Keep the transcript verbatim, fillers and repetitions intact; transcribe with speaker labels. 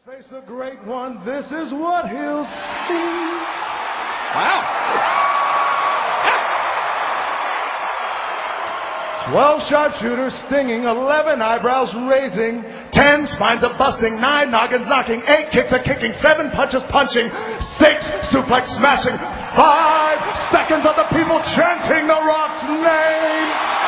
Speaker 1: Face a great one, this is what he'll see.
Speaker 2: Wow.
Speaker 1: Twelve sharpshooters stinging, eleven eyebrows raising, ten spines a busting, nine noggins knocking, eight kicks a kicking, seven punches punching, six suplex smashing, five seconds of the people chanting The Rock's name.